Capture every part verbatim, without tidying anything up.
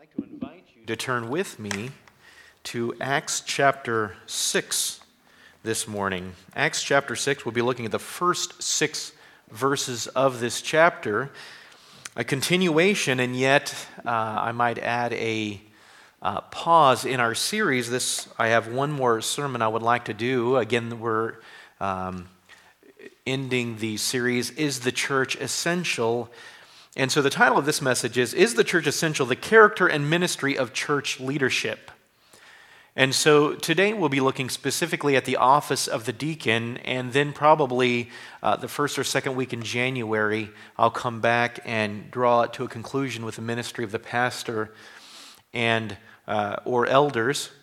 like to invite you to turn with me to Acts chapter six this morning. Acts chapter six, we'll be looking at the first six verses of this chapter, a continuation, and yet uh, I might add a uh, pause in our series. This, I have one more sermon I would like to do. Again, we're um, ending the series, Is the Church Essential? And so the title of this message is, Is the Church Essential? The Character and Ministry of Church Leadership. And so today we'll be looking specifically at the office of the deacon, and then probably uh, the first or second week in January, I'll come back and draw it to a conclusion with the ministry of the pastor and uh, or elders.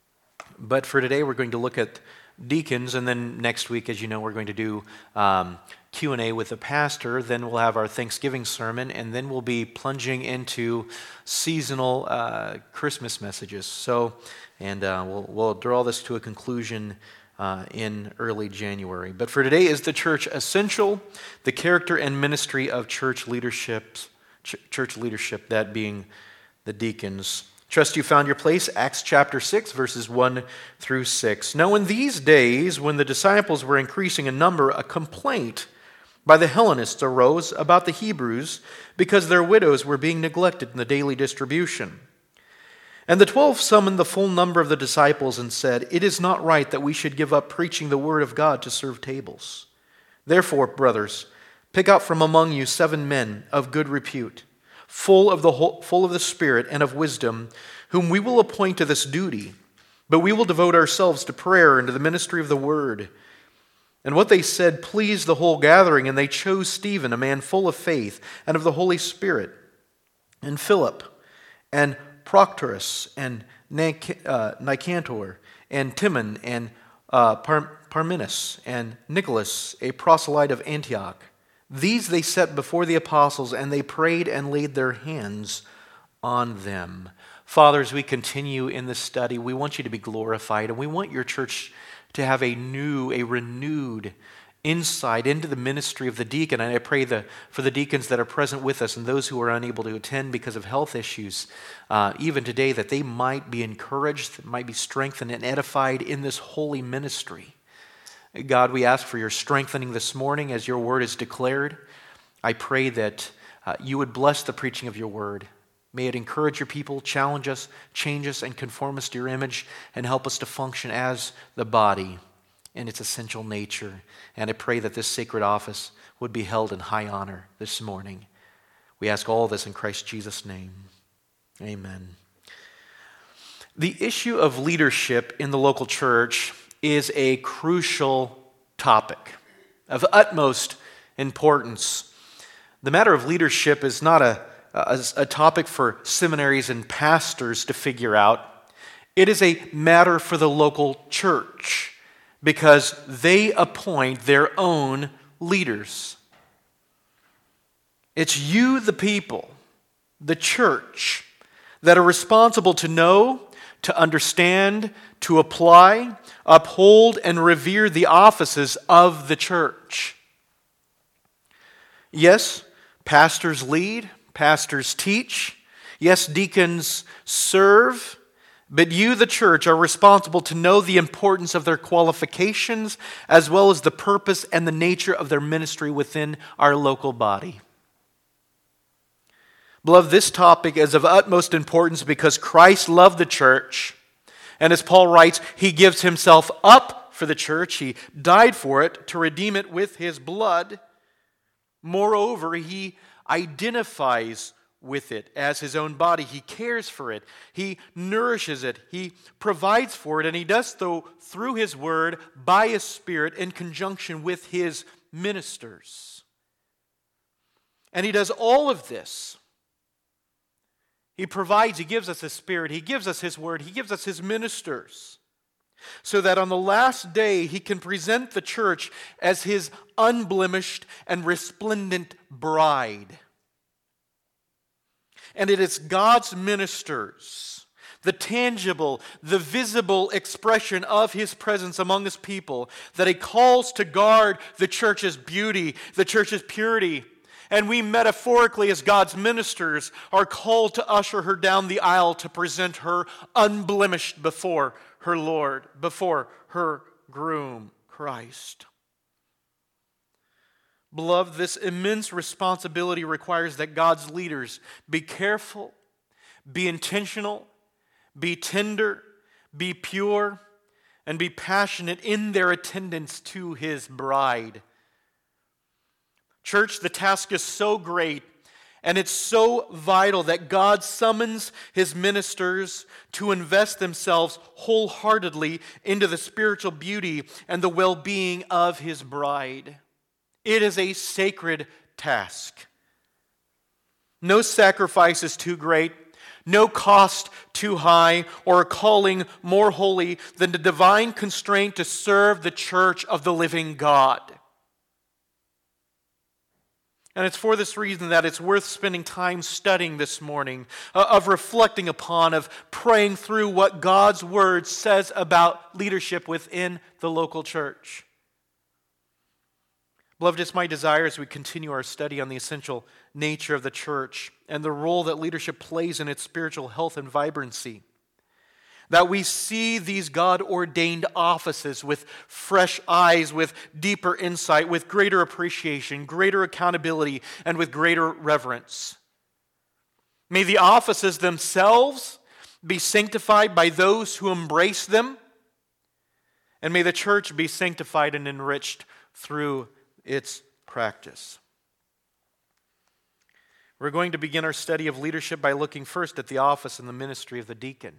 But for today we're going to look at deacons, and then next week, as you know, we're going to do um, Q and A with the pastor. Then we'll have our Thanksgiving sermon, and then we'll be plunging into seasonal uh, Christmas messages. So, and uh, we'll, we'll draw this to a conclusion uh, in early January. But for today, is the church essential? The character and ministry of church leadership, ch- church leadership, that being the deacons. Trust you found your place, Acts chapter six, verses one through six. Now in these days, when the disciples were increasing in number, a complaint by the Hellenists arose about the Hebrews because their widows were being neglected in the daily distribution. And the twelve summoned the full number of the disciples and said, It is not right that we should give up preaching the word of God to serve tables. Therefore, brothers, pick out from among you seven men of good repute, full of the whole, full of the Spirit and of wisdom, whom we will appoint to this duty. But we will devote ourselves to prayer and to the ministry of the word. And what they said pleased the whole gathering, and they chose Stephen, a man full of faith and of the Holy Spirit, and Philip, and Proctorus, and Nic- uh, Nicanor, and Timon, and uh, Par- Parmenas, and Nicholas, a proselyte of Antioch. These they set before the apostles, and they prayed and laid their hands on them. Father, as we continue in this study, we want you to be glorified, and we want your church to have a new, a renewed insight into the ministry of the deacon. And I pray the, for the deacons that are present with us and those who are unable to attend because of health issues, uh, even today, that they might be encouraged, that might be strengthened and edified in this holy ministry. God, we ask for your strengthening this morning as your word is declared. I pray that uh, you would bless the preaching of your word. May it encourage your people, challenge us, change us, and conform us to your image, and help us to function as the body in its essential nature. And I pray that this sacred office would be held in high honor this morning. We ask all this in Christ Jesus' name. Amen. The issue of leadership in the local church is a crucial topic of utmost importance. The matter of leadership is not a, a, a topic for seminaries and pastors to figure out. It is a matter for the local church because they appoint their own leaders. It's you, the people, the church, that are responsible to know, to understand, to apply, uphold, and revere the offices of the church. Yes, pastors lead, pastors teach. Yes, deacons serve. But you, the church, are responsible to know the importance of their qualifications as well as the purpose and the nature of their ministry within our local body. Beloved, this topic is of utmost importance because Christ loved the church. And as Paul writes, he gives himself up for the church. He died for it to redeem it with his blood. Moreover, he identifies with it as his own body. He cares for it. He nourishes it. He provides for it. And he does so through his word, by his Spirit, in conjunction with his ministers. And he does all of this. He provides, he gives us his Spirit, he gives us his word, he gives us his ministers, so that on the last day he can present the church as his unblemished and resplendent bride. And it is God's ministers, the tangible, the visible expression of his presence among his people, that he calls to guard the church's beauty, the church's purity, And we metaphorically, as God's ministers, are called to usher her down the aisle to present her unblemished before her Lord, before her groom, Christ. Beloved, this immense responsibility requires that God's leaders be careful, be intentional, be tender, be pure, and be passionate in their attendance to His bride. Church, the task is so great and it's so vital that God summons His ministers to invest themselves wholeheartedly into the spiritual beauty and the well-being of His bride. It is a sacred task. No sacrifice is too great, no cost too high, or a calling more holy than the divine constraint to serve the church of the living God. And it's for this reason that it's worth spending time studying this morning, uh, of reflecting upon, of praying through what God's Word says about leadership within the local church. Beloved, it's my desire as we continue our study on the essential nature of the church and the role that leadership plays in its spiritual health and vibrancy, that we see these God-ordained offices with fresh eyes, with deeper insight, with greater appreciation, greater accountability, and with greater reverence. May the offices themselves be sanctified by those who embrace them, and may the church be sanctified and enriched through its practice. We're going to begin our study of leadership by looking first at the office and the ministry of the deacon.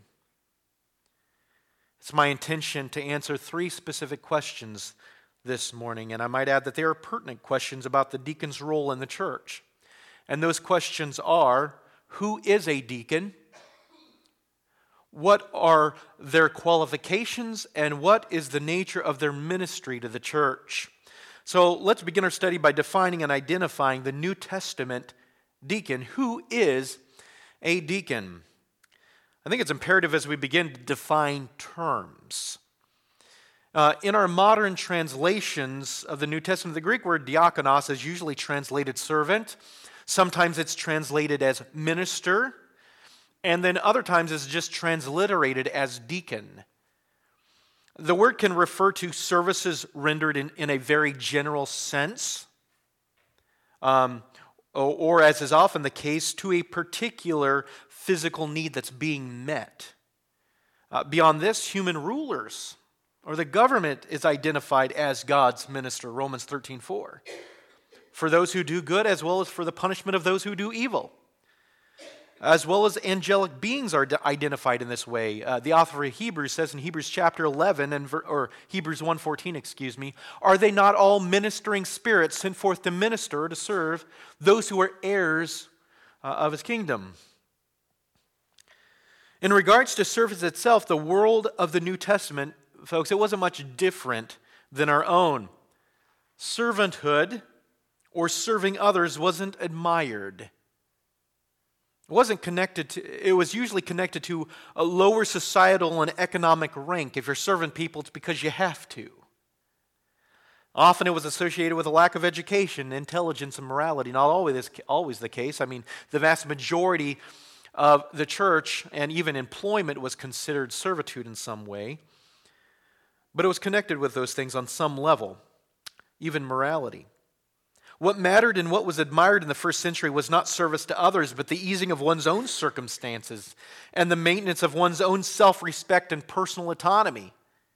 It's my intention to answer three specific questions this morning, and I might add that they are pertinent questions about the deacon's role in the church. And those questions are, who is a deacon? What are their qualifications? And what is the nature of their ministry to the church? So let's begin our study by defining and identifying the New Testament deacon. Who is a deacon? I think it's imperative as we begin to define terms. Uh, in our modern translations of the New Testament, the Greek word diakonos is usually translated servant. Sometimes it's translated as minister, and then other times it's just transliterated as deacon. The word can refer to services rendered in, in a very general sense, um, or, or as is often the case, to a particular physical need that's being met. Uh, beyond this, human rulers or the government is identified as God's minister, Romans thirteen four. For those who do good as well as for the punishment of those who do evil. As well as angelic beings are identified in this way. Uh, the author of Hebrews says in Hebrews chapter eleven, and ver- or Hebrews one fourteen, excuse me, are they not all ministering spirits sent forth to minister, to serve those who are heirs uh, of His kingdom? In regards to service itself, the world of the New Testament, folks, it wasn't much different than our own. Servanthood or serving others wasn't admired. It wasn't connected to, it was usually connected to a lower societal and economic rank. If you're serving people, it's because you have to. Often it was associated with a lack of education, intelligence, and morality. Not always, always the case. I mean, the vast majority of the church and even employment was considered servitude in some way. But it was connected with those things on some level, even morality. What mattered and what was admired in the first century was not service to others, but the easing of one's own circumstances and the maintenance of one's own self-respect and personal autonomy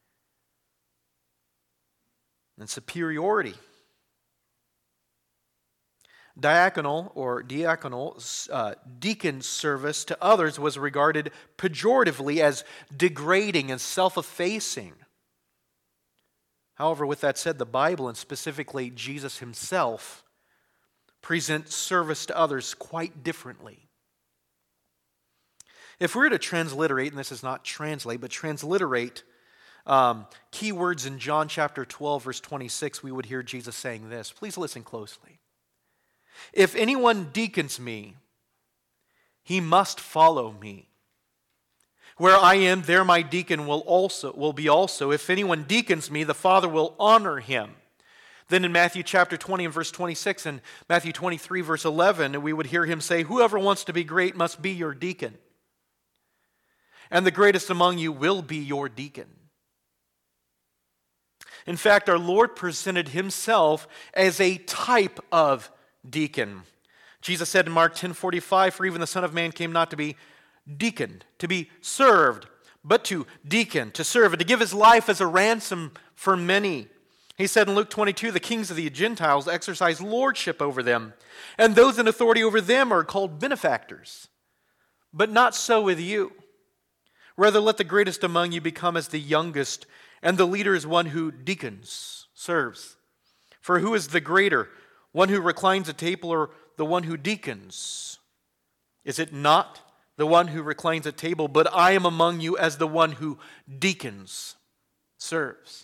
and superiority. Diaconal or diaconal uh, deacon service to others was regarded pejoratively as degrading and self-effacing. However, with that said, the Bible, and specifically Jesus Himself, presents service to others quite differently. If we were to transliterate, and this is not translate, but transliterate um, key words in John chapter twelve, verse twenty-six, we would hear Jesus saying this. Please listen closely. If anyone deacons me, he must follow me. Where I am, there my deacon will also will be also. If anyone deacons me, the Father will honor him. Then in Matthew chapter twenty and verse twenty-six and Matthew twenty-three verse eleven, we would hear him say, "Whoever wants to be great must be your deacon. And the greatest among you will be your deacon." In fact, our Lord presented himself as a type of deacon. Jesus said in Mark ten forty-five, "For even the Son of Man came not to be deaconed, to be served, but to deacon, to serve, and to give his life as a ransom for many." He said in Luke twenty-two, "The kings of the Gentiles exercise lordship over them, and those in authority over them are called benefactors. But not so with you. Rather, let the greatest among you become as the youngest, and the leader is one who deacons, serves. For who is the greater, one who reclines at table or the one who deacons? Is it not the one who reclines at table? But I am among you as the one who deacons, serves."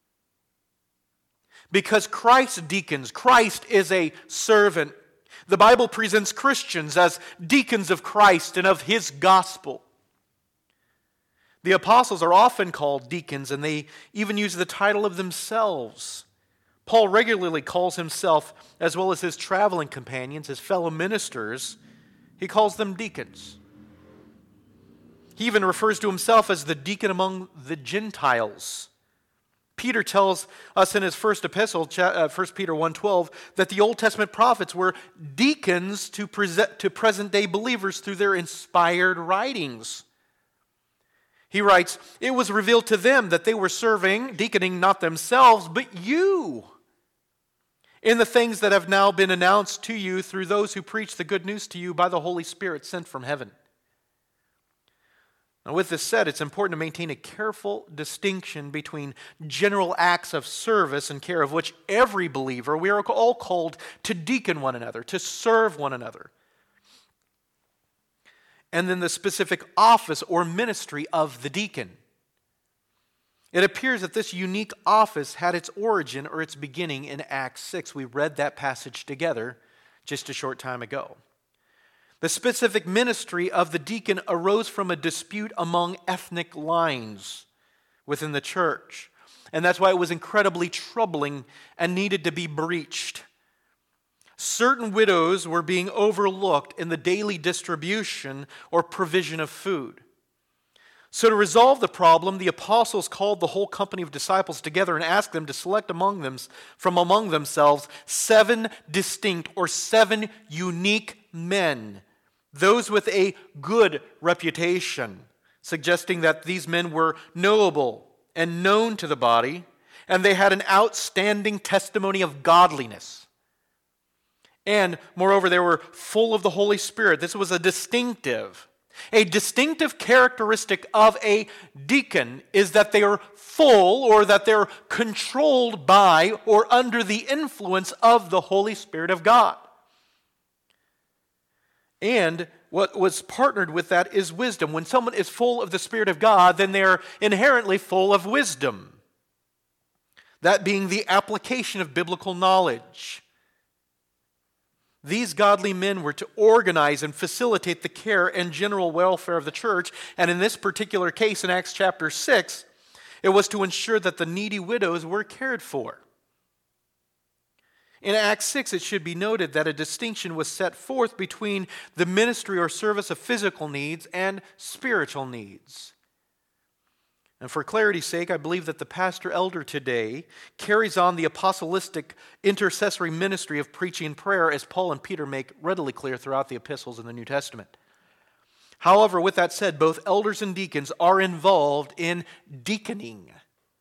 Because Christ deacons, Christ is a servant. The Bible presents Christians as deacons of Christ and of his gospel. The apostles are often called deacons, and they even use the title of themselves. Paul regularly calls himself, as well as his traveling companions, his fellow ministers, he calls them deacons. He even refers to himself as the deacon among the Gentiles. Peter tells us in his first epistle, First Peter one twelve, that the Old Testament prophets were deacons to present to present-day believers through their inspired writings. He writes, "It was revealed to them that they were serving, deaconing not themselves, but you, in the things that have now been announced to you through those who preach the good news to you by the Holy Spirit sent from heaven." Now, with this said, it's important to maintain a careful distinction between general acts of service and care, of which every believer, we are all called to deacon one another, to serve one another, and then the specific office or ministry of the deacon. It appears that this unique office had its origin or its beginning in Acts six. We read that passage together just a short time ago. The specific ministry of the deacon arose from a dispute among ethnic lines within the church. And that's why it was incredibly troubling and needed to be breached. Certain widows were being overlooked in the daily distribution or provision of food. So to resolve the problem, the apostles called the whole company of disciples together and asked them to select among them, from among themselves seven distinct or seven unique men, those with a good reputation, suggesting that these men were knowable and known to the body, and they had an outstanding testimony of godliness. And moreover, they were full of the Holy Spirit. This was a distinctive, a distinctive characteristic of a deacon is that they are full, or that they're controlled by or under the influence of the Holy Spirit of God. And what was partnered with that is wisdom. When someone is full of the Spirit of God, then they're inherently full of wisdom. That being the application of biblical knowledge. These godly men were to organize and facilitate the care and general welfare of the church. And in this particular case, in Acts chapter six, it was to ensure that the needy widows were cared for. In Acts six, it should be noted that a distinction was set forth between the ministry or service of physical needs and spiritual needs. And for clarity's sake, I believe that the pastor elder today carries on the apostolistic intercessory ministry of preaching and prayer, as Paul and Peter make readily clear throughout the epistles in the New Testament. However, with that said, both elders and deacons are involved in deaconing.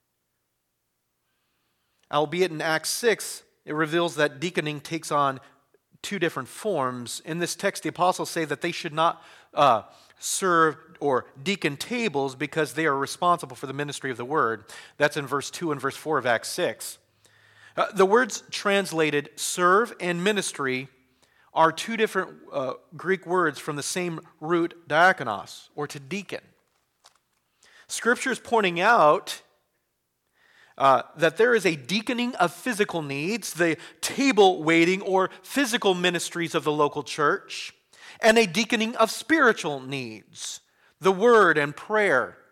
Albeit in Acts six, it reveals that deaconing takes on two different forms. In this text, the apostles say that they should not uh, serve or deacon tables because they are responsible for the ministry of the word. That's in verse two and verse four of Acts six. Uh, the words translated serve and ministry are two different uh, Greek words from the same root, diakonos, or to deacon. Scripture is pointing out Uh, that there is a deaconing of physical needs, the table waiting or physical ministries of the local church, and a deaconing of spiritual needs, the word and prayer.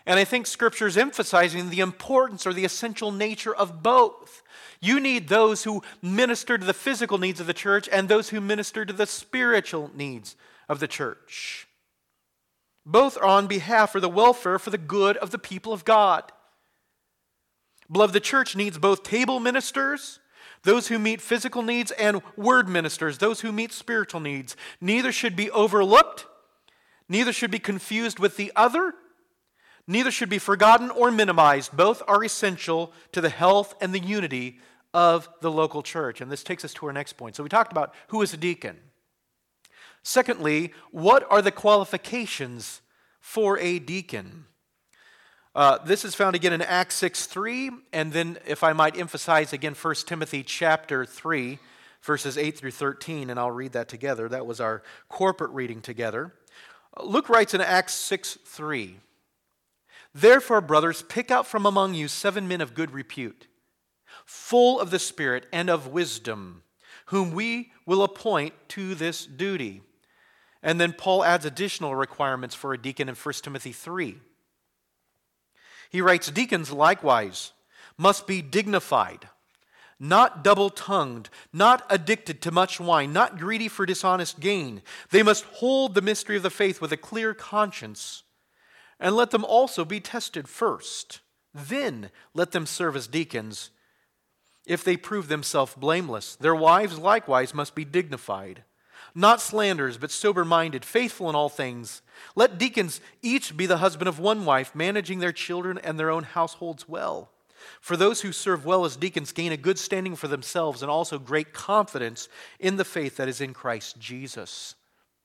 And I think Scripture is emphasizing the importance or the essential nature of both. You need those who minister to the physical needs of the church and those who minister to the spiritual needs of the church. Both are on behalf for the welfare, for the good of the people of God. Beloved, the church needs both table ministers, those who meet physical needs, and word ministers, those who meet spiritual needs. Neither should be overlooked, neither should be confused with the other, neither should be forgotten or minimized. Both are essential to the health and the unity of the local church. And this takes us to our next point. So we talked about who is a deacon. Secondly, what are the qualifications for a deacon? Uh, this is found again in Acts six three, and then if I might emphasize again First Timothy chapter three, verses eight through thirteen, and I'll read that together. That was our corporate reading together. Luke writes in Acts six three, "Therefore, brothers, pick out from among you seven men of good repute, full of the Spirit and of wisdom, whom we will appoint to this duty." And then Paul adds additional requirements for a deacon in First Timothy three. He writes, "Deacons likewise must be dignified, not double-tongued, not addicted to much wine, not greedy for dishonest gain. They must hold the mystery of the faith with a clear conscience, and let them also be tested first. Then let them serve as deacons if they prove themselves blameless. Their wives likewise must be dignified, not slanderers, but sober-minded, faithful in all things. Let deacons each be the husband of one wife, managing their children and their own households well. For those who serve well as deacons gain a good standing for themselves and also great confidence in the faith that is in Christ Jesus."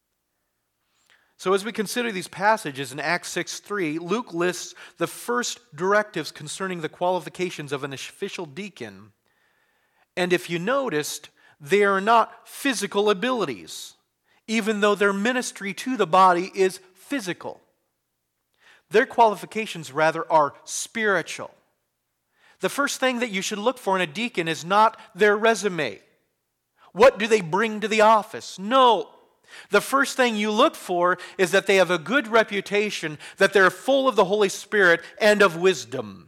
So as we consider these passages in Acts six three, Luke lists the first directives concerning the qualifications of an official deacon. And if you noticed, they are not physical abilities, even though their ministry to the body is physical. Their qualifications, rather, are spiritual. The first thing that you should look for in a deacon is not their resume. What do they bring to the office? No. The first thing you look for is that they have a good reputation, that they're full of the Holy Spirit and of wisdom.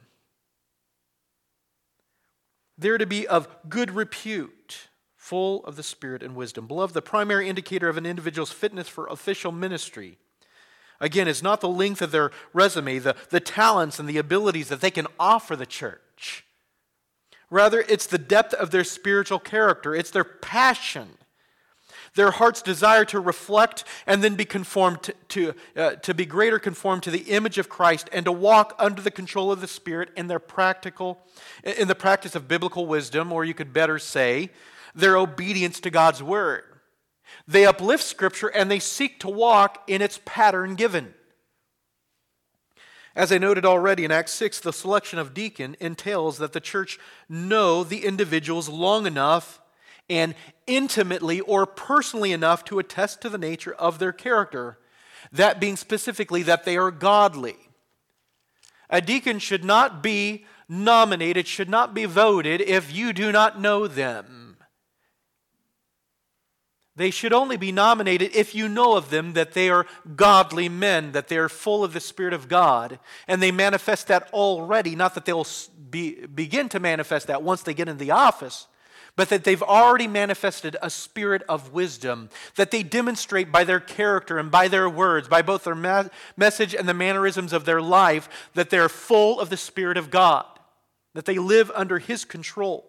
They're to be of good repute, full of the Spirit and wisdom. Beloved, the primary indicator of an individual's fitness for official ministry, again, is not the length of their resume, the, the talents and the abilities that they can offer the church. Rather, it's the depth of their spiritual character. It's their passion, their heart's desire to reflect and then be conformed to, to, uh, to be greater conformed to the image of Christ and to walk under the control of the Spirit in their practical, in the practice of biblical wisdom, or you could better say, their obedience to God's word. They uplift Scripture and they seek to walk in its pattern given. As I noted already in Acts six, the selection of deacon entails that the church know the individuals long enough and intimately or personally enough to attest to the nature of their character, that being specifically that they are godly. A deacon should not be nominated, should not be voted if you do not know them. They should only be nominated if you know of them that they are godly men, that they are full of the Spirit of God, and they manifest that already, not that they'll be, begin to manifest that once they get in the office, but that they've already manifested a spirit of wisdom, that they demonstrate by their character and by their words, by both their ma- message and the mannerisms of their life, that they're full of the Spirit of God, that they live under His control.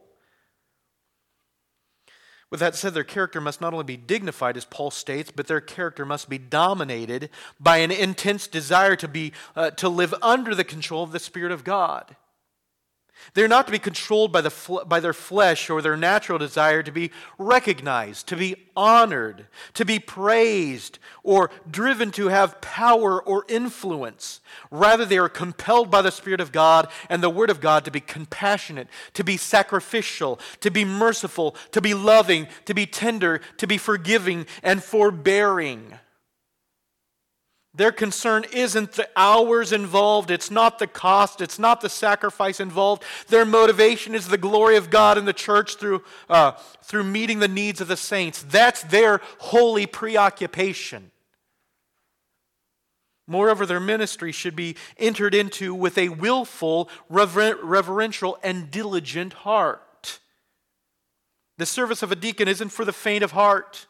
With that said, their character must not only be dignified, as Paul states, but their character must be dominated by an intense desire to be uh, to live under the control of the Spirit of God. They're not to be controlled by, the fl- by their flesh or their natural desire to be recognized, to be honored, to be praised, or driven to have power or influence. Rather, they are compelled by the Spirit of God and the Word of God to be compassionate, to be sacrificial, to be merciful, to be loving, to be tender, to be forgiving and forbearing. Their concern isn't the hours involved, it's not the cost, it's not the sacrifice involved. Their motivation is the glory of God in the church through, uh, through meeting the needs of the saints. That's their holy preoccupation. Moreover, their ministry should be entered into with a willful, rever- reverential, and diligent heart. The service of a deacon isn't for the faint of heart.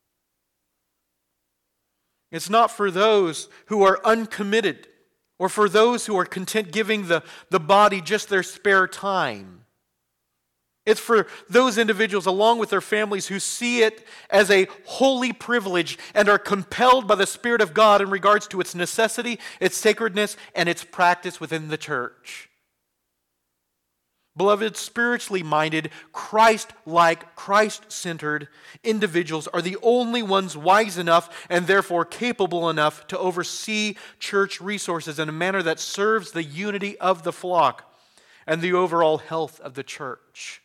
It's not for those who are uncommitted or for those who are content giving the, the body just their spare time. It's for those individuals along with their families who see it as a holy privilege and are compelled by the Spirit of God in regards to its necessity, its sacredness, and its practice within the church. Beloved, spiritually minded, Christ-like, Christ-centered individuals are the only ones wise enough and therefore capable enough to oversee church resources in a manner that serves the unity of the flock and the overall health of the church.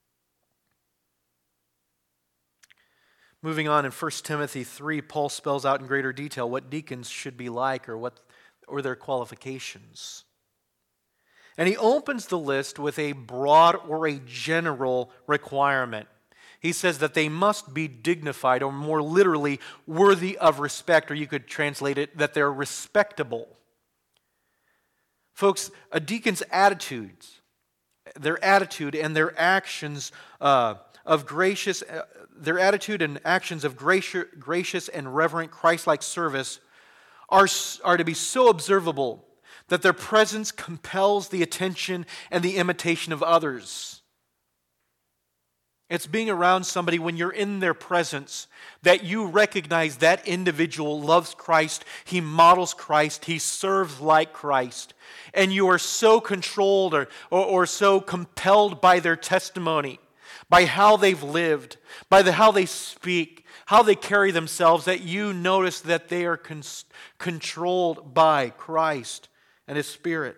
Moving on in First Timothy three, Paul spells out in greater detail what deacons should be like or what or their qualifications. And he opens the list with a broad or a general requirement. He says that they must be dignified, or more literally, worthy of respect, or you could translate it that they're respectable. Folks, a deacon's attitudes, their attitude and their actions uh, of gracious, uh, their attitude and actions of gracious, gracious and reverent Christ-like service are, are to be so observable that their presence compels the attention and the imitation of others. It's being around somebody when you're in their presence that you recognize that individual loves Christ, he models Christ, he serves like Christ, and you are so controlled or, or, or so compelled by their testimony, by how they've lived, by the, how they speak, how they carry themselves, that you notice that they are con- controlled by Christ and His Spirit.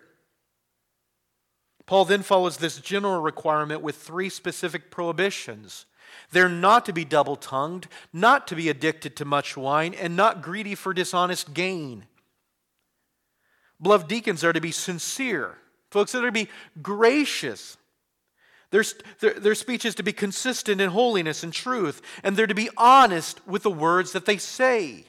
Paul then follows this general requirement with three specific prohibitions. They're not to be double-tongued, not to be addicted to much wine, and not greedy for dishonest gain. Beloved, deacons are to be sincere. Folks, they're to be gracious. Their, their, their speech is to be consistent in holiness and truth, and they're to be honest with the words that they say.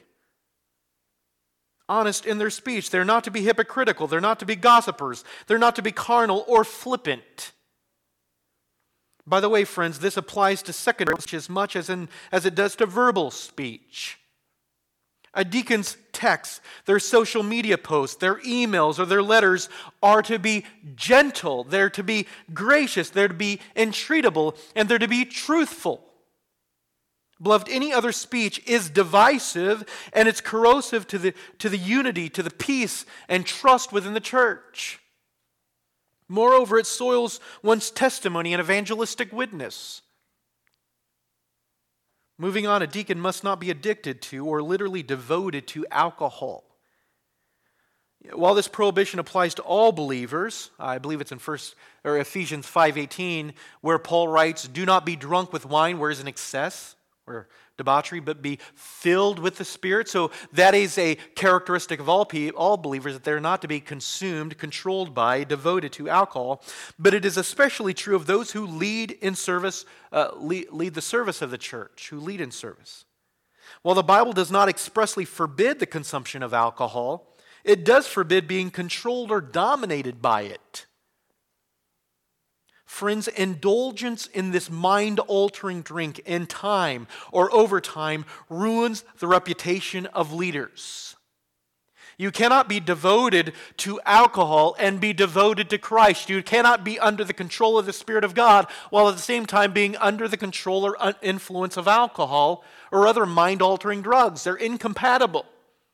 Honest in their speech. They're not to be hypocritical. They're not to be gossipers. They're not to be carnal or flippant. By the way, friends, this applies to secondary speech as much as, in, as it does to verbal speech. A deacon's texts, their social media posts, their emails, or their letters are to be gentle. They're to be gracious. They're to be entreatable. And they're to be truthful. Beloved, any other speech is divisive and it's corrosive to the, to the unity, to the peace and trust within the church. Moreover, it soils one's testimony and evangelistic witness. Moving on, a deacon must not be addicted to or literally devoted to alcohol. While this prohibition applies to all believers, I believe it's in First or Ephesians five eighteen, where Paul writes, "Do not be drunk with wine, where is an excess, or debauchery, but be filled with the Spirit." So that is a characteristic of all people, all believers, that they're not to be consumed, controlled by, devoted to alcohol. But it is especially true of those who lead in service, uh, lead, lead the service of the church, who lead in service. While the Bible does not expressly forbid the consumption of alcohol, it does forbid being controlled or dominated by it. Friends, indulgence in this mind-altering drink in time or over time ruins the reputation of leaders. You cannot be devoted to alcohol and be devoted to Christ. You cannot be under the control of the Spirit of God while at the same time being under the control or influence of alcohol or other mind-altering drugs. They're incompatible.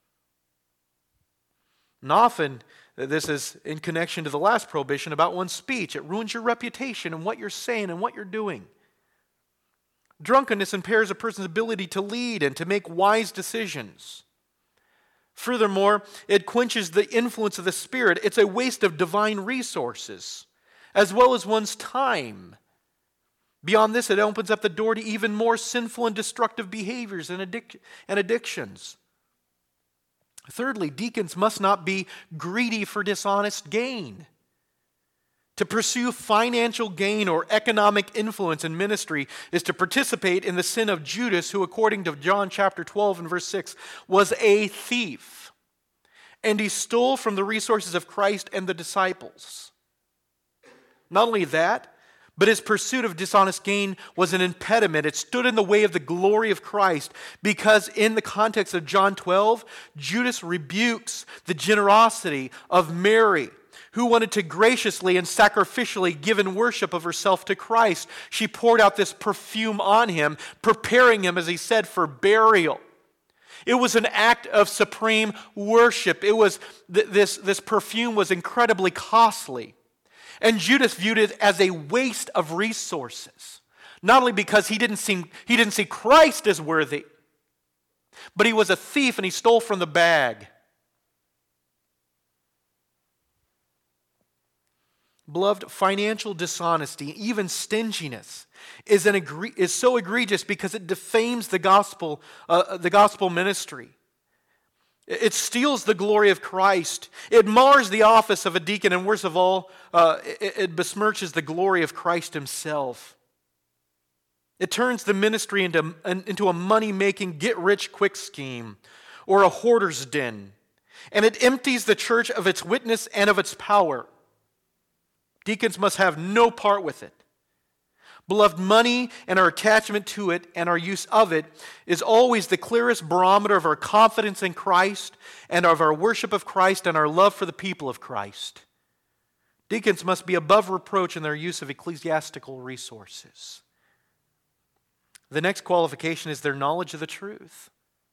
And often, this is in connection to the last prohibition about one's speech. It ruins your reputation and what you're saying and what you're doing. Drunkenness impairs a person's ability to lead and to make wise decisions. Furthermore, it quenches the influence of the Spirit. It's a waste of divine resources, as well as one's time. Beyond this, it opens up the door to even more sinful and destructive behaviors and, addic- and addictions. Thirdly, deacons must not be greedy for dishonest gain. To pursue financial gain or economic influence in ministry is to participate in the sin of Judas, who, according to John chapter twelve and verse six, was a thief. and he stole from the resources of Christ and the disciples. Not only that, but his pursuit of dishonest gain was an impediment. It stood in the way of the glory of Christ because in the context of John twelve, Judas rebukes the generosity of Mary, who wanted to graciously and sacrificially give in worship of herself to Christ. She poured out this perfume on him, preparing him, as he said, for burial. It was an act of supreme worship. It was th- this, this perfume was incredibly costly. And Judas viewed it as a waste of resources. Not only because he didn't see, he didn't see Christ as worthy, but he was a thief and he stole from the bag. Beloved, financial dishonesty, even stinginess, is, an egre- is so egregious because it defames the gospel, uh, the gospel ministry. It steals the glory of Christ. It mars the office of a deacon, and worst of all, uh, it, it besmirches the glory of Christ himself. It turns the ministry into, into a money-making, get-rich-quick scheme or a hoarder's den. And it empties the church of its witness and of its power. Deacons must have no part with it. Beloved, money and our attachment to it and our use of it is always the clearest barometer of our confidence in Christ and of our worship of Christ and our love for the people of Christ. Deacons must be above reproach in their use of ecclesiastical resources. The next qualification is their knowledge of the truth.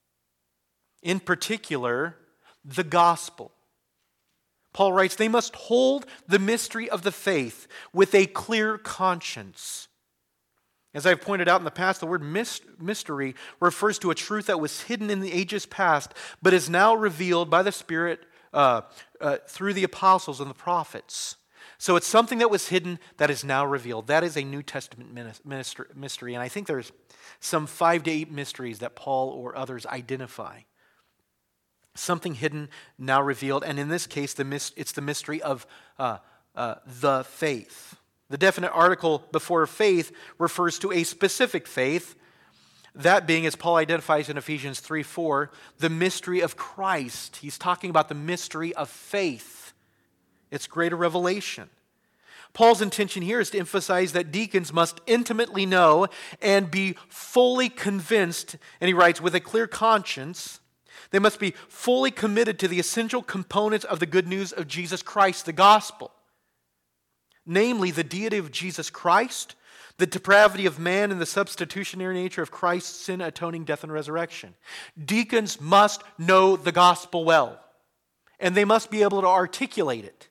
In particular, the gospel. Paul writes, they must hold the mystery of the faith with a clear conscience. As I've pointed out in the past, the word mystery refers to a truth that was hidden in the ages past, but is now revealed by the Spirit uh, uh, through the apostles and the prophets. So it's something that was hidden that is now revealed. That is a New Testament mystery, and I think there's some five to eight mysteries that Paul or others identify. Something hidden, now revealed, and in this case, the it's the mystery of uh, uh, the faith. The definite article before faith refers to a specific faith, that being, as Paul identifies in Ephesians three four, the mystery of Christ. He's talking about the mystery of faith, its greater revelation. Paul's intention here is to emphasize that deacons must intimately know and be fully convinced, and he writes, with a clear conscience. They must be fully committed to the essential components of the good news of Jesus Christ, the gospel. Namely, the deity of Jesus Christ, the depravity of man, and the substitutionary nature of Christ's sin, atoning death, and resurrection. Deacons must know the gospel well, and they must be able to articulate it.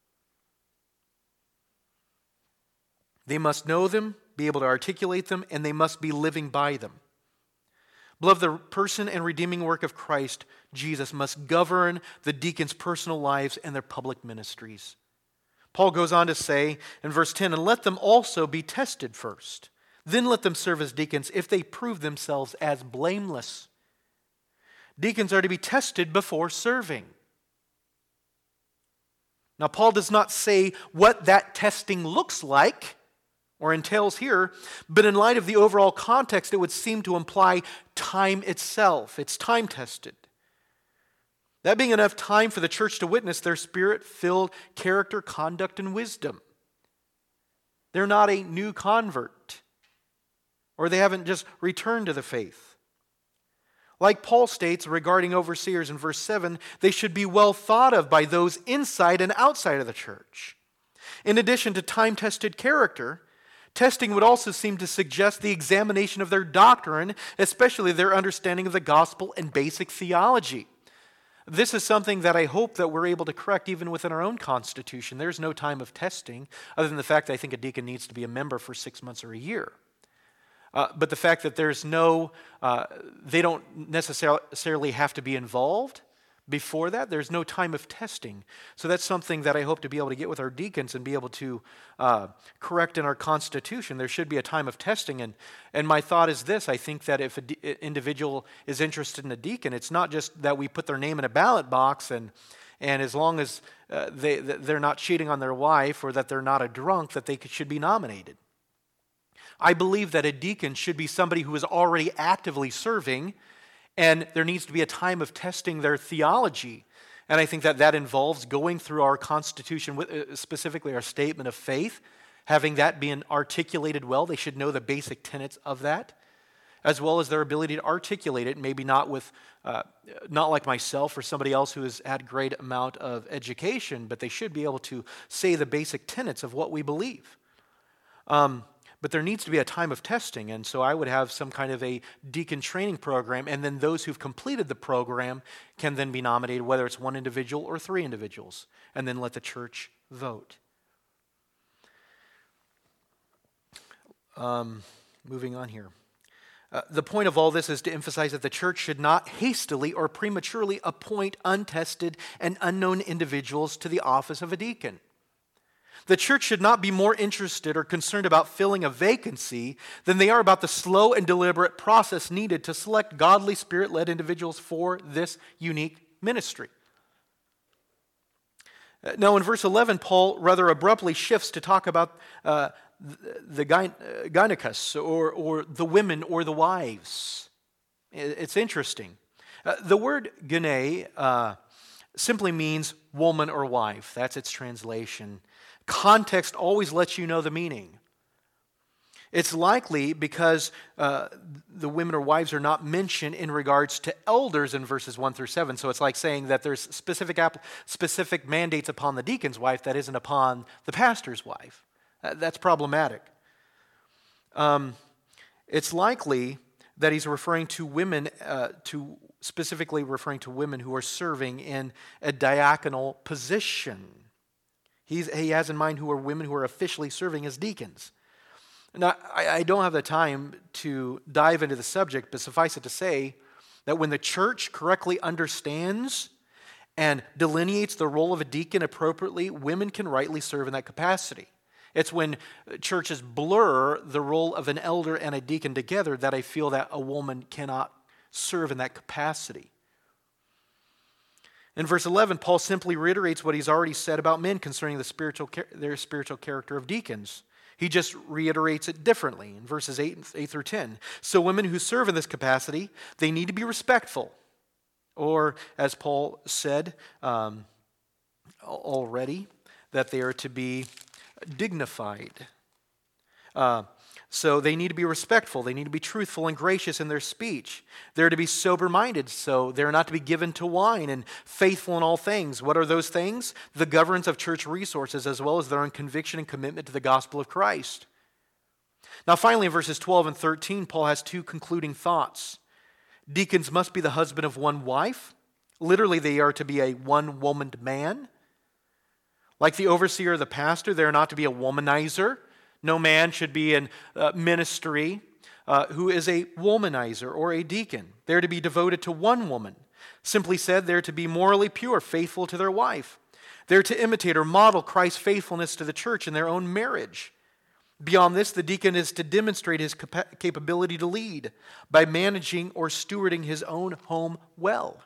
They must know them, be able to articulate them, and they must be living by them. Beloved, the person and redeeming work of Christ, Jesus, must govern the deacons' personal lives and their public ministries. Paul goes on to say in verse ten, and let them also be tested first. Then let them serve as deacons if they prove themselves as blameless. Deacons are to be tested before serving. Now, Paul does not say what that testing looks like or entails here, but in light of the overall context, it would seem to imply time itself. It's time tested. That being enough time for the church to witness their spirit-filled character, conduct, and wisdom. They're not a new convert, or they haven't just returned to the faith. Like Paul states regarding overseers in verse seven, they should be well thought of by those inside and outside of the church. In addition to time-tested character, testing would also seem to suggest the examination of their doctrine, especially their understanding of the gospel and basic theology. This is something that I hope that we're able to correct even within our own constitution. There's no time of testing, other than the fact that I think a deacon needs to be a member for six months or a year. Uh, but the fact that there's no, uh, they don't necessarily have to be involved before that. There's no time of testing. So that's something that I hope to be able to get with our deacons and be able to uh, correct in our constitution. There should be a time of testing. And, and my thought is this. I think that if an de- individual is interested in a deacon, it's not just that we put their name in a ballot box and and as long as uh, they, they're not cheating on their wife or that they're not a drunk, that they could, should be nominated. I believe that a deacon should be somebody who is already actively serving, and there needs to be a time of testing their theology And I think that that involves going through our Constitution, specifically our statement of faith, having that being articulated well. They should know the basic tenets of that, as well as their ability to articulate it, maybe not with, uh, not like myself or somebody else who has had great amount of education, but they should be able to say the basic tenets of what we believe. Um, but there needs to be a time of testing, and so I would have some kind of a deacon training program, and then those who've completed the program can then be nominated, whether it's one individual or three individuals, and then let the church vote. Um, moving on here. Uh, the point of all this is to emphasize that the church should not hastily or prematurely appoint untested and unknown individuals to the office of a deacon. The church should not be more interested or concerned about filling a vacancy than they are about the slow and deliberate process needed to select godly, Spirit-led individuals for this unique ministry. Uh, now, in verse eleven, Paul rather abruptly shifts to talk about uh, the gynaecus, or, or the women or the wives. It's interesting. Uh, the word gyne uh, simply means woman or wife. That's its translation. Context always lets you know the meaning. It's likely because uh, the women or wives are not mentioned in regards to elders in verses one through seven. So it's like saying that there's specific, app- specific mandates upon the deacon's wife that isn't upon the pastor's wife. That's problematic. Um, it's likely that he's referring to women, uh, to specifically referring to women who are serving in a diaconal position. He's, he has in mind who are women who are officially serving as deacons. Now, I, I don't have the time to dive into the subject, but suffice it to say that when the church correctly understands and delineates the role of a deacon appropriately, women can rightly serve in that capacity. It's when churches blur the role of an elder and a deacon together that I feel that a woman cannot serve in that capacity. In verse eleven, Paul simply reiterates what he's already said about men concerning the spiritual, their spiritual character of deacons. He just reiterates it differently in verses eight, eight through ten. So women who serve in this capacity, they need to be respectful. Or, as Paul said um, already, that they are to be dignified. Uh, so they need to be respectful. They need to be truthful and gracious in their speech. They're to be sober-minded, so they're not to be given to wine, and faithful in all things. What are those things? The governance of church resources, as well as their own conviction and commitment to the gospel of Christ. Now finally, in verses twelve and thirteen, Paul has two concluding thoughts. Deacons must be the husband of one wife. Literally, they are to be a one-womaned man. Like the overseer or the pastor, they're not to be a womanizer. No man should be in uh, ministry uh, who is a womanizer or a deacon. They're to be devoted to one woman. Simply said, they're to be morally pure, faithful to their wife. They're to imitate or model Christ's faithfulness to the church in their own marriage. Beyond this, the deacon is to demonstrate his capa- capability to lead by managing or stewarding his own home well.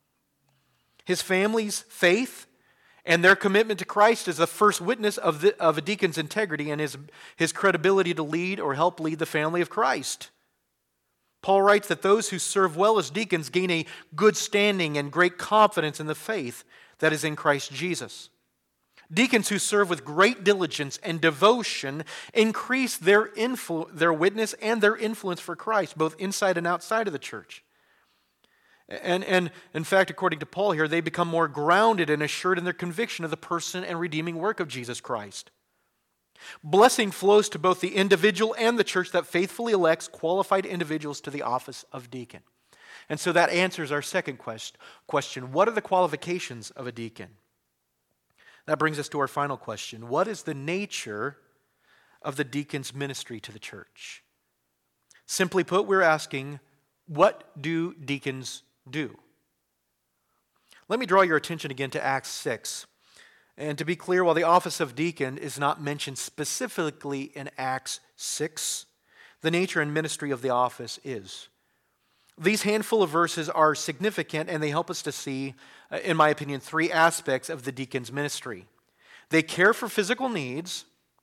His family's faith and their commitment to Christ is the first witness of, the, of a deacon's integrity and his, his credibility to lead or help lead the family of Christ. Paul writes that those who serve well as deacons gain a good standing and great confidence in the faith that is in Christ Jesus. Deacons who serve with great diligence and devotion increase their, influ- their witness and their influence for Christ, both inside and outside of the church. And, and in fact, according to Paul here, they become more grounded and assured in their conviction of the person and redeeming work of Jesus Christ. Blessing flows to both the individual and the church that faithfully elects qualified individuals to the office of deacon. And so that answers our second quest- question. What are the qualifications of a deacon? That brings us to our final question. What is the nature of the deacon's ministry to the church? Simply put, we're asking, what do deacons do? Let me draw your attention again to Acts six. And to be clear, while the office of deacon is not mentioned specifically in Acts six, the nature and ministry of the office is. These handful of verses are significant, and they help us to see, in my opinion, three aspects of the deacon's ministry. They care for physical needs,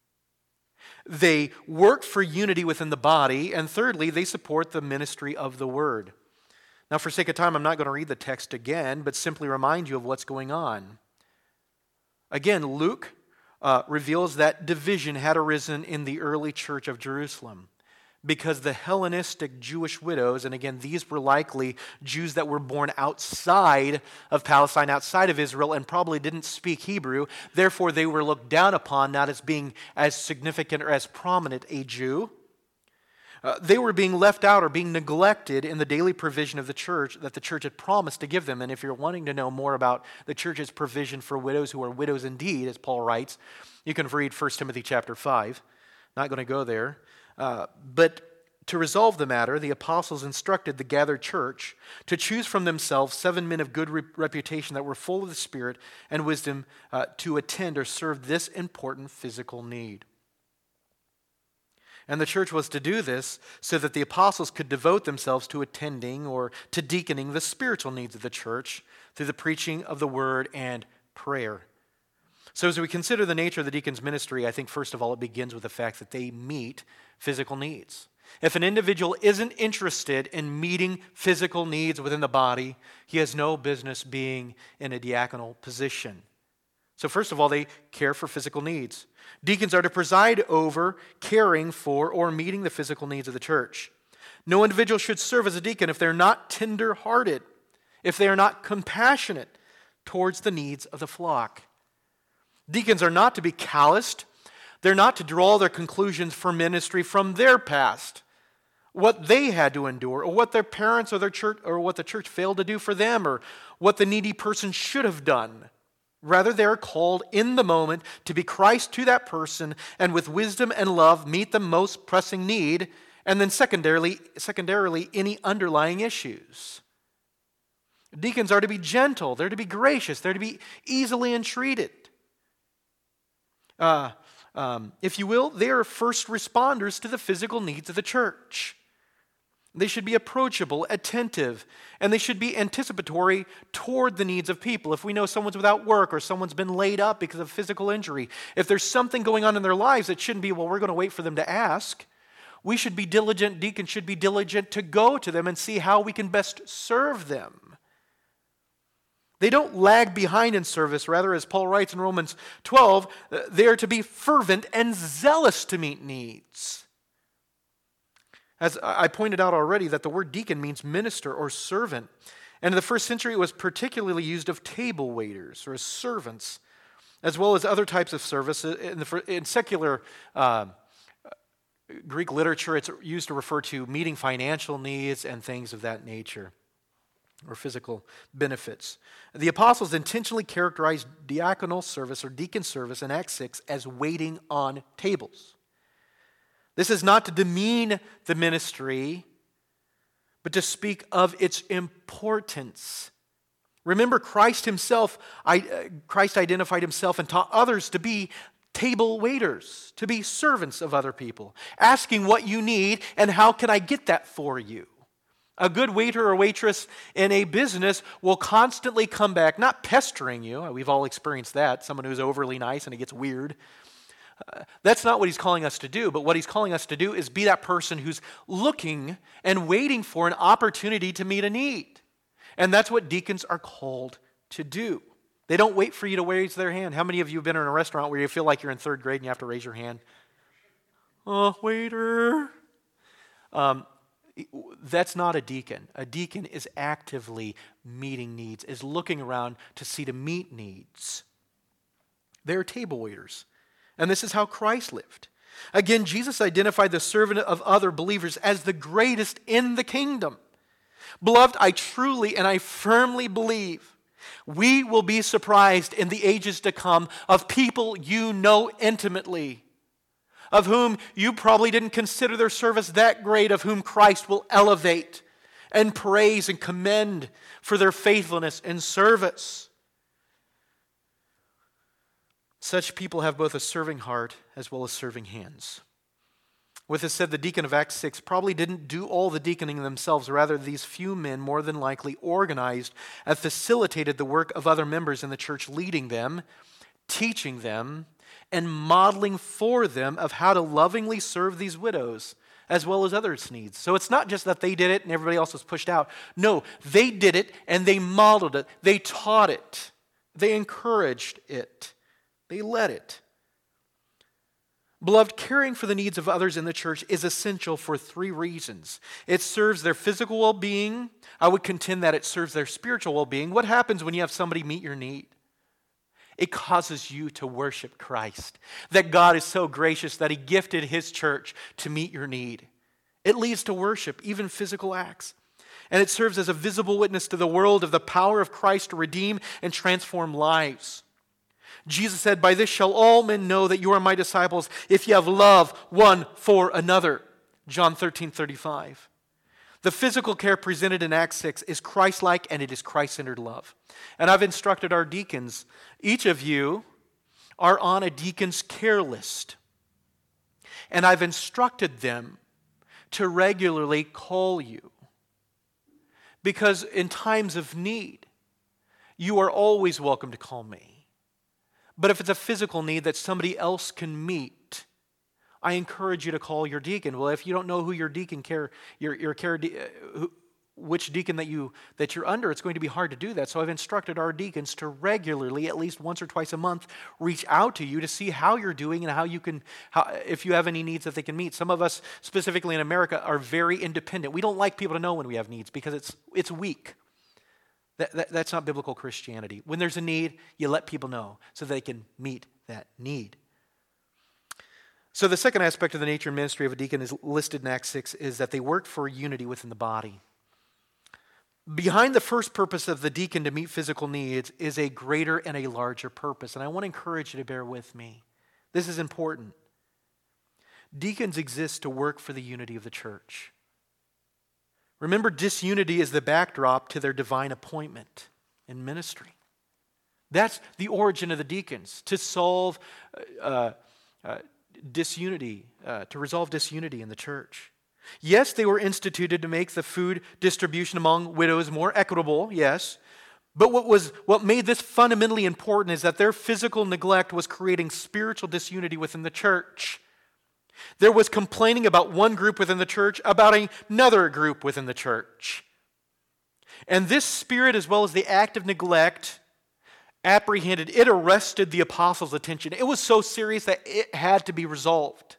they work for unity within the body, and thirdly, they support the ministry of the word. Now, for sake of time, I'm not going to read the text again, but simply remind you of what's going on. Again, Luke uh, reveals that division had arisen in the early church of Jerusalem because the Hellenistic Jewish widows, and again, these were likely Jews that were born outside of Palestine, outside of Israel, and probably didn't speak Hebrew. Therefore, they were looked down upon, not as being as significant or as prominent a Jew. Uh, they were being left out or being neglected in the daily provision of the church that the church had promised to give them. And if you're wanting to know more about the church's provision for widows who are widows indeed, as Paul writes, you can read First Timothy chapter five. Not going to go there. Uh, but to resolve the matter, the apostles instructed the gathered church to choose from themselves seven men of good re- reputation that were full of the Spirit and wisdom uh, to attend or serve this important physical need. And the church was to do this so that the apostles could devote themselves to attending or to deaconing the spiritual needs of the church through the preaching of the word and prayer. So as we consider the nature of the deacon's ministry, I think first of all it begins with the fact that they meet physical needs. If an individual isn't interested in meeting physical needs within the body, he has no business being in a diaconal position. So first of all, they care for physical needs. Deacons are to preside over, caring for, or meeting the physical needs of the church. No individual should serve as a deacon if they're not tender-hearted, if they are not compassionate towards the needs of the flock. Deacons are not to be calloused. They're not to draw their conclusions for ministry from their past, what they had to endure, or what their parents or their church or what the church failed to do for them, or what the needy person should have done. Rather, they are called in the moment to be Christ to that person and with wisdom and love meet the most pressing need, and then secondarily, secondarily any underlying issues. Deacons are to be gentle, they're to be gracious, they're to be easily entreated. Uh, um, if you will, they are first responders to the physical needs of the church. They should be approachable, attentive, and they should be anticipatory toward the needs of people. If we know someone's without work or someone's been laid up because of physical injury, if there's something going on in their lives that shouldn't be, well, we're going to wait for them to ask, we should be diligent, deacons should be diligent to go to them and see how we can best serve them. They don't lag behind in service. Rather, as Paul writes in Romans twelve, they are to be fervent and zealous to meet needs. As I pointed out already, that the word deacon means minister or servant. And in the first century, it was particularly used of table waiters or as servants, as well as other types of service. In, the, in secular uh, Greek literature, it's used to refer to meeting financial needs and things of that nature, or physical benefits. The apostles intentionally characterized diaconal service or deacon service in Acts six as waiting on tables. This is not to demean the ministry, but to speak of its importance. Remember, Christ himself, Christ identified himself and taught others to be table waiters, to be servants of other people, asking what you need and how can I get that for you. A good waiter or waitress in a business will constantly come back, not pestering you. We've all experienced that, someone who's overly nice and it gets weird. Uh, that's not what he's calling us to do, but what he's calling us to do is be that person who's looking and waiting for an opportunity to meet a need. And that's what deacons are called to do. They don't wait for you to raise their hand. How many of you have been in a restaurant where you feel like you're in third grade and you have to raise your hand? Oh, waiter. Um, that's not a deacon. A deacon is actively meeting needs, is looking around to see to meet needs. They're table waiters. And this is how Christ lived. Again, Jesus identified the servant of other believers as the greatest in the kingdom. Beloved, I truly and I firmly believe we will be surprised in the ages to come of people you know intimately, of whom you probably didn't consider their service that great, of whom Christ will elevate and praise and commend for their faithfulness and service. Such people have both a serving heart as well as serving hands. With this said, the deacon of Acts six probably didn't do all the deaconing themselves. Rather, these few men more than likely organized and facilitated the work of other members in the church, leading them, teaching them, and modeling for them of how to lovingly serve these widows as well as others' needs. So it's not just that they did it and everybody else was pushed out. No, they did it and they modeled it. They taught it. They encouraged it. They led it. Beloved, caring for the needs of others in the church is essential for three reasons. It serves their physical well-being. I would contend that it serves their spiritual well-being. What happens when you have somebody meet your need? It causes you to worship Christ. That God is so gracious that He gifted His church to meet your need. It leads to worship, even physical acts. And it serves as a visible witness to the world of the power of Christ to redeem and transform lives. Jesus said, "By this shall all men know that you are my disciples, if you have love one for another." John thirteen thirty-five. The physical care presented in Acts six is Christ-like and it is Christ-centered love. And I've instructed our deacons, each of you are on a deacon's care list. And I've instructed them to regularly call you. Because in times of need, you are always welcome to call me. But if it's a physical need that somebody else can meet, I encourage you to call your deacon. Well, if you don't know who your deacon care, your your care, de- uh, who, which deacon that you that you're under, it's going to be hard to do that. So I've instructed our deacons to regularly, at least once or twice a month, reach out to you to see how you're doing and how you can, how, if you have any needs that they can meet. Some of us, specifically in America, are very independent. We don't like people to know when we have needs because it's it's weak. That, that, that's not biblical Christianity. When there's a need, you let people know so they can meet that need. So the second aspect of the nature and ministry of a deacon is listed in Acts six is that they worked for unity within the body. Behind the first purpose of the deacon to meet physical needs is a greater and a larger purpose. And I want to encourage you to bear with me. This is important. Deacons exist to work for the unity of the church. Remember, disunity is the backdrop to their divine appointment in ministry. That's the origin of the deacons, to solve uh, uh, disunity, uh, to resolve disunity in the church. Yes, they were instituted to make the food distribution among widows more equitable, yes. But what was what made this fundamentally important is that their physical neglect was creating spiritual disunity within the church. There was complaining about one group within the church about another group within the church. And this spirit, as well as the act of neglect, apprehended, it arrested the apostles' attention. It was so serious that it had to be resolved.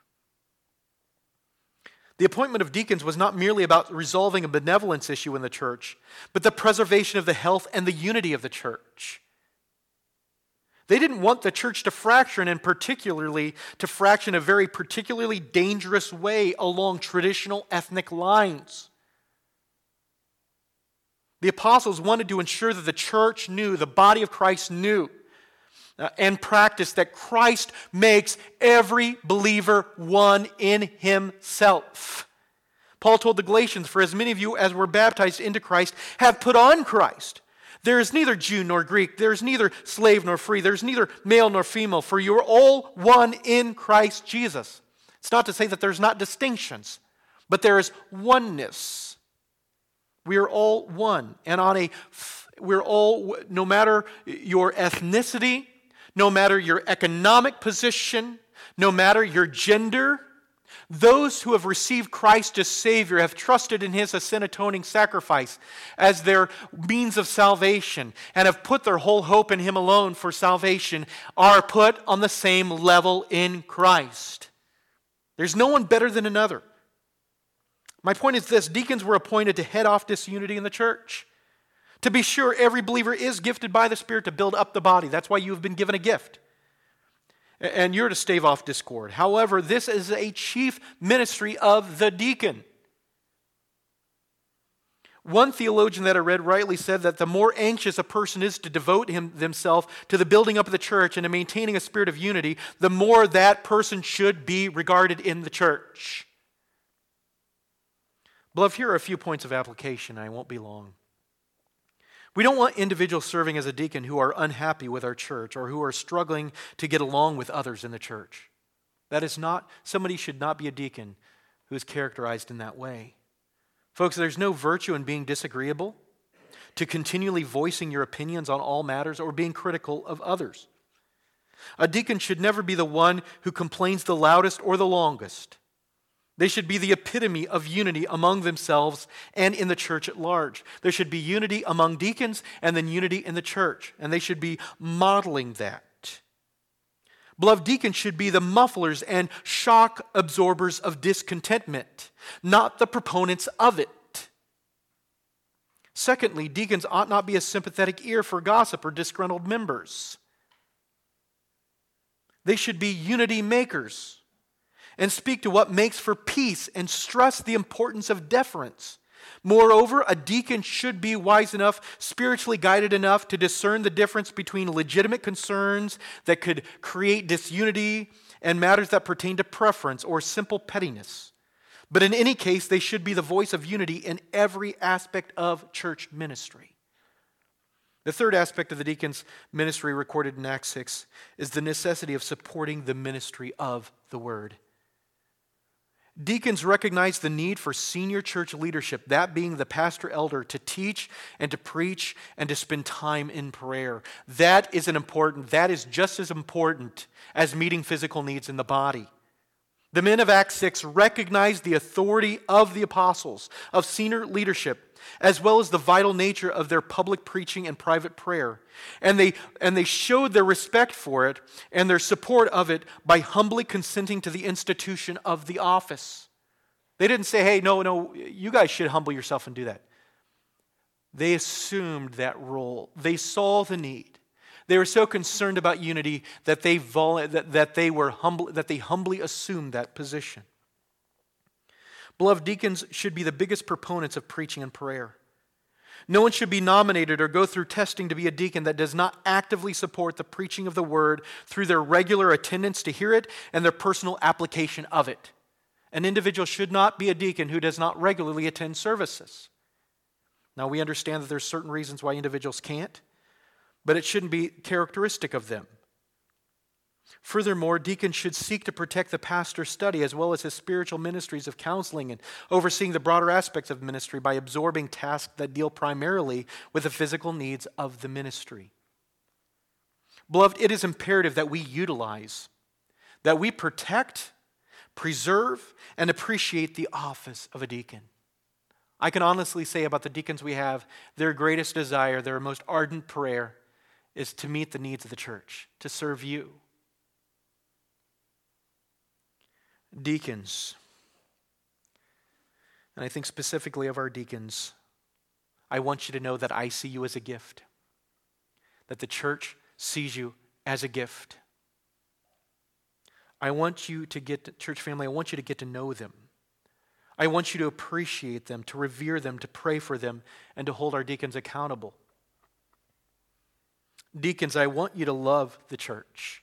The appointment of deacons was not merely about resolving a benevolence issue in the church, but the preservation of the health and the unity of the church. They didn't want the church to fracture, and particularly to fracture in a very particularly dangerous way along traditional ethnic lines. The apostles wanted to ensure that the church knew, the body of Christ knew, uh, and practiced that Christ makes every believer one in himself. Paul told the Galatians, "For as many of you as were baptized into Christ have put on Christ. There is neither Jew nor Greek. There is neither slave nor free. There is neither male nor female. For you are all one in Christ Jesus." It's not to say that there's not distinctions, but there is oneness. We are all one. And on a, we're all, no matter your ethnicity, no matter your economic position, no matter your gender, those who have received Christ as Savior have trusted in His sin atoning sacrifice as their means of salvation and have put their whole hope in Him alone for salvation are put on the same level in Christ. There's no one better than another. My point is this: deacons were appointed to head off disunity in the church. To be sure, every believer is gifted by the Spirit to build up the body. That's why you have been given a gift. And you're to stave off discord. However, this is a chief ministry of the deacon. One theologian that I read rightly said that the more anxious a person is to devote him themselves to the building up of the church and to maintaining a spirit of unity, the more that person should be regarded in the church. Beloved, here are a few points of application. I won't be long. We don't want individuals serving as a deacon who are unhappy with our church or who are struggling to get along with others in the church. That is not, somebody should not be a deacon who is characterized in that way. Folks, there's no virtue in being disagreeable, to continually voicing your opinions on all matters, or being critical of others. A deacon should never be the one who complains the loudest or the longest. They should be the epitome of unity among themselves and in the church at large. There should be unity among deacons and then unity in the church, and they should be modeling that. Beloved, deacons should be the mufflers and shock absorbers of discontentment, not the proponents of it. Secondly, deacons ought not be a sympathetic ear for gossip or disgruntled members. They should be unity makers and speak to what makes for peace and stress the importance of deference. Moreover, a deacon should be wise enough, spiritually guided enough to discern the difference between legitimate concerns that could create disunity and matters that pertain to preference or simple pettiness. But in any case, they should be the voice of unity in every aspect of church ministry. The third aspect of the deacon's ministry recorded in Acts six is the necessity of supporting the ministry of the word. Deacons recognize the need for senior church leadership, that being the pastor elder, to teach and to preach and to spend time in prayer. That is an important, that is just as important as meeting physical needs in the body. The men of Acts six recognized the authority of the apostles, of senior leadership, as well as the vital nature of their public preaching and private prayer. And they, and they showed their respect for it and their support of it by humbly consenting to the institution of the office. They didn't say, hey, no, no, you guys should humble yourself and do that. They assumed that role. They saw the need. They were so concerned about unity that they, vol- that, that they were humble, that they humbly assumed that position. Beloved, deacons should be the biggest proponents of preaching and prayer. No one should be nominated or go through testing to be a deacon that does not actively support the preaching of the word through their regular attendance to hear it and their personal application of it. An individual should not be a deacon who does not regularly attend services. Now, we understand that there are certain reasons why individuals can't, but it shouldn't be characteristic of them. Furthermore, deacons should seek to protect the pastor's study as well as his spiritual ministries of counseling and overseeing the broader aspects of ministry by absorbing tasks that deal primarily with the physical needs of the ministry. Beloved, it is imperative that we utilize, that we protect, preserve, and appreciate the office of a deacon. I can honestly say about the deacons we have, their greatest desire, their most ardent prayer is to meet the needs of the church, to serve you. Deacons, and I think specifically of our deacons, I want you to know that I see you as a gift, that the church sees you as a gift. I want you to get, to, church family, I want you to get to know them. I want you to appreciate them, to revere them, to pray for them, and to hold our deacons accountable. Deacons, I want you to love the church.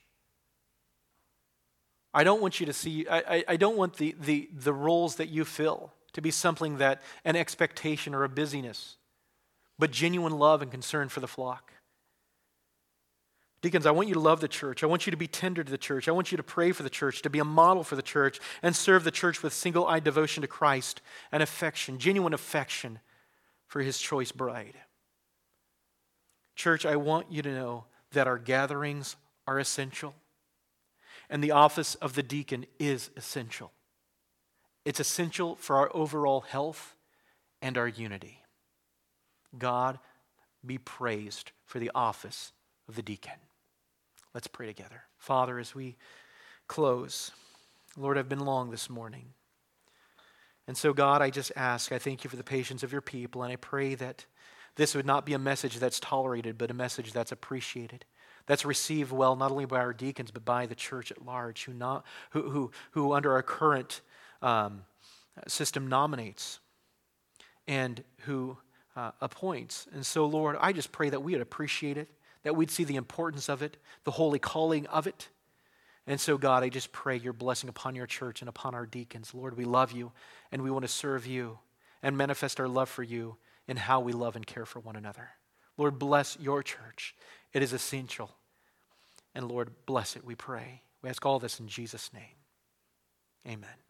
I don't want you to see, I, I, I don't want the, the, the roles that you fill to be something that, an expectation or a busyness, but genuine love and concern for the flock. Deacons, I want you to love the church. I want you to be tender to the church. I want you to pray for the church, to be a model for the church, and serve the church with single-eyed devotion to Christ and affection, genuine affection for his choice bride. Church, I want you to know that our gatherings are essential, and the office of the deacon is essential. It's essential for our overall health and our unity. God be praised for the office of the deacon. Let's pray together. Father, as we close, Lord, I've been long this morning. And so, God, I just ask, I thank you for the patience of your people, and I pray that this would not be a message that's tolerated, but a message that's appreciated, that's received well not only by our deacons, but by the church at large, who not who who, who under our current um, system nominates and who uh, appoints. And so, Lord, I just pray that we would appreciate it, that we'd see the importance of it, the holy calling of it. And so, God, I just pray your blessing upon your church and upon our deacons. Lord, we love you, and we want to serve you and manifest our love for you in how we love and care for one another. Lord, bless your church. It is essential. And Lord, bless it, we pray. We ask all this in Jesus' name. Amen.